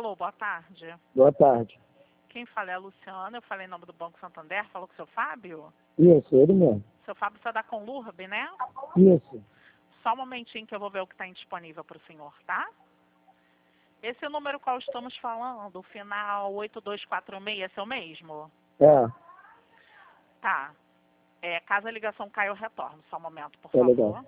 Alô, boa tarde. Boa tarde. Quem fala é a Luciana, eu falei em nome do Banco Santander, falou com o seu Fábio? Isso, ele mesmo. Seu Fábio está da Conlurb, né? Isso. Só um momentinho que eu vou ver o que está indisponível para o senhor, tá? Esse é o número qual estamos falando, o final 8246, esse é o mesmo? É, Tá. Caso a ligação caia, eu retorno. Só um momento, por tá favor. legal.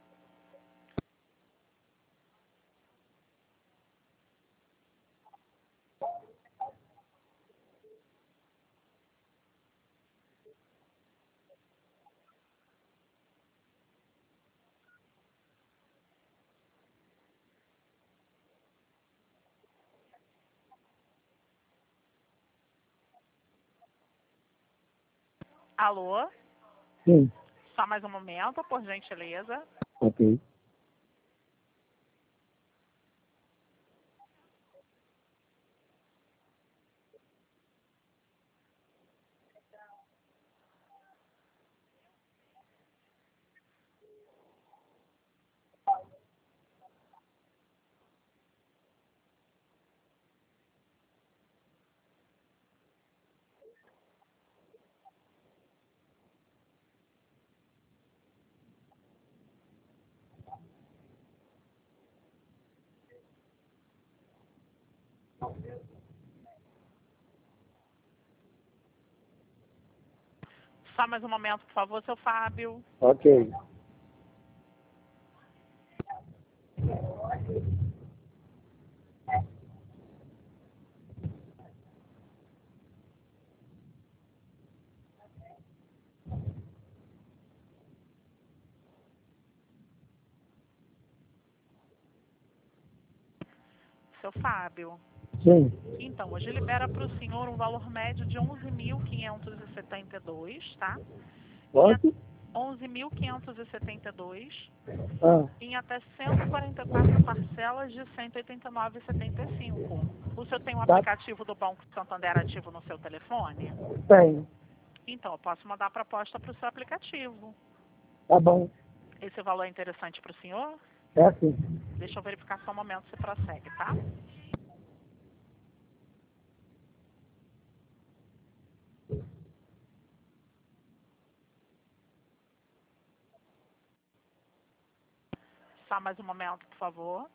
Alô? Sim, Só mais um momento, por gentileza. ok. Só mais um momento, por favor, seu Fábio. Ok. Seu Fábio. Sim, Então, hoje libera para o senhor um valor médio de 11.572, tá? pode? 11.572 Ah, em até 144 parcelas de R$ 189,75. O senhor tem um tá, aplicativo do Banco Santander ativo no seu telefone? tem. Então, eu posso mandar a proposta para o seu aplicativo. Tá bom. Esse valor é interessante para o senhor? É assim. Deixa eu verificar só um momento se prossegue, tá? Só mais um momento, por favor.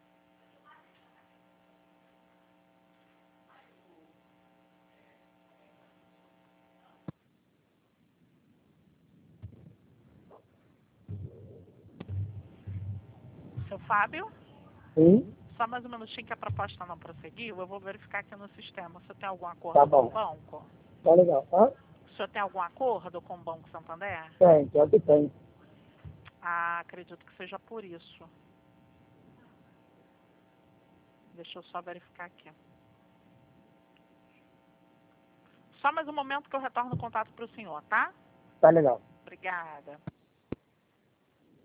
Seu Fábio? Sim, Só mais um minutinho que a proposta não prosseguiu. Eu vou verificar aqui no sistema. O senhor tem algum tá acordo com o bom. banco? Tá legal, tá? O senhor tem algum acordo com o Banco Santander? Tem, pior que tem. Ah, acredito que seja por isso. Deixa eu só verificar aqui. Só mais um momento que eu retorno o contato para o senhor, tá? Tá legal. Obrigada.